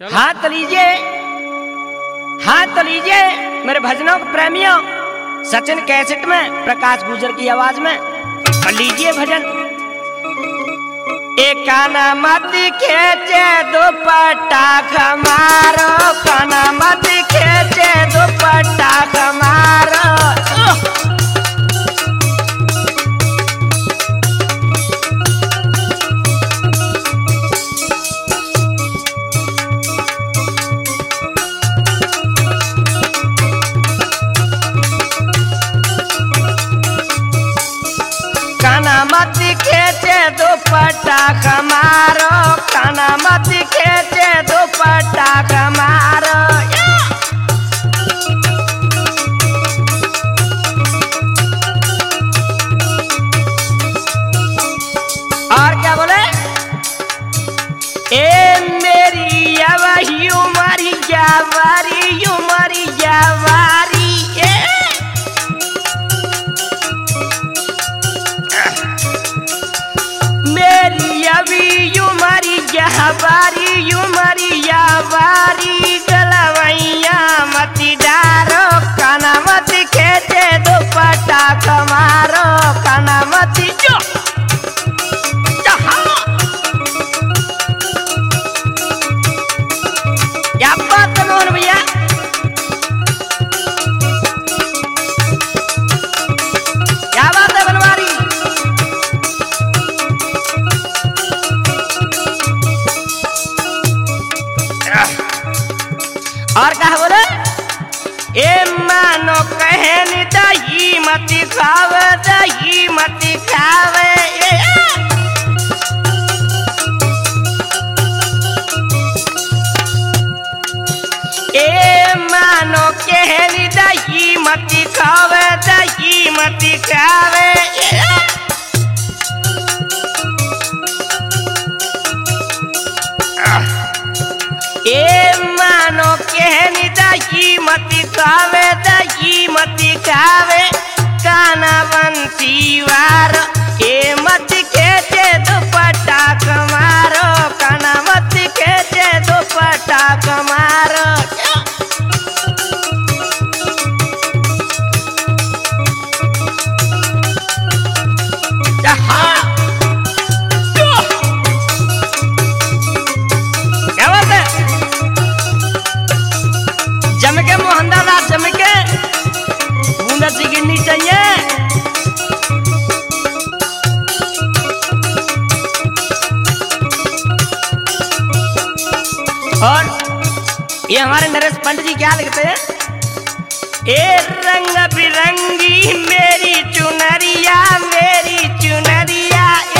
हाथ लीजिए मेरे भजनों के प्रेमियों, सचिन कैसेट में प्रकाश गुजर की आवाज में और लीजिए भजन। एक काना मत खेचे दुपट्टा खमारो, काना मत खेचे दुपट्टा खमारो। काना मत खेचे दुपट्टा खमारो, काना मत खेचे दुपट्टा खमारो। और क्या बोले? ए मेरी यवही उमरी जावारी, उमरी जावारी। युमरी जहबारी, युमरी यावारी, गलवैया मती डारो, काना मत खेचे दुपट्टा खमारो, काना मती जो क्या बात है मोहन भैया। क्या बात है बनवारी। और कहा बोले? ए मानो कहनी दही मत खावे, दही मत खावे। ए मानो कहनी दही मत खावे, दही मत खावे। ए मानो कहनी दही मत खावे, दही मत खावे, काना बंसी वार। ए मत खेचे दुपट्टा कमारो, काना मत खेचे दुपट्टा कमारो। जमके मोहन दादा जमके बूंदा सी गिरनी चाहिए। और ये हमारे नरेश पंडित जी क्या लिखते हैं? ए रंग बिरंगी मेरी चुनरिया, मेरी चुनरिया।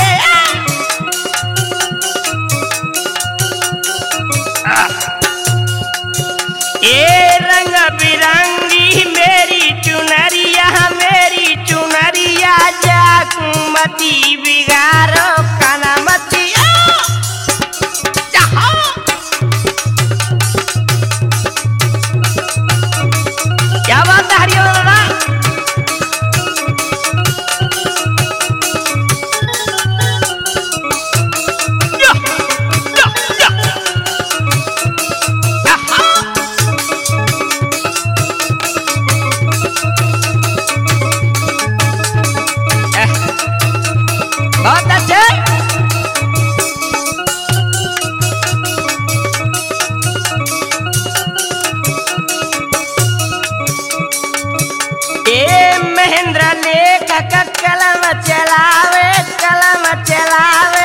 ए रंग बिरंगी मेरी चुनरिया, मेरी चुनरिया, जाकुमती बिगारो, काना मती क्या बात है हरिओम दादा। बहुत अच्छे। ए महेंद्र लेखक कलम चलावे, कलम चलावे।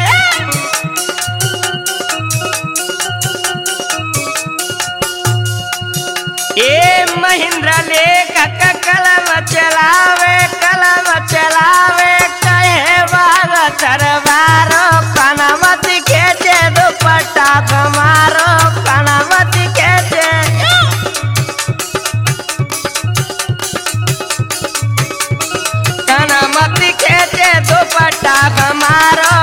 ए महेंद्र लेखक कलम चलावे, कलम चलावे। कहे बाग सरवारो, काना मत खेचे दुपट्टा खमारो, काना मत खेचे। काना मत खेचे दुपट्टा खमारो।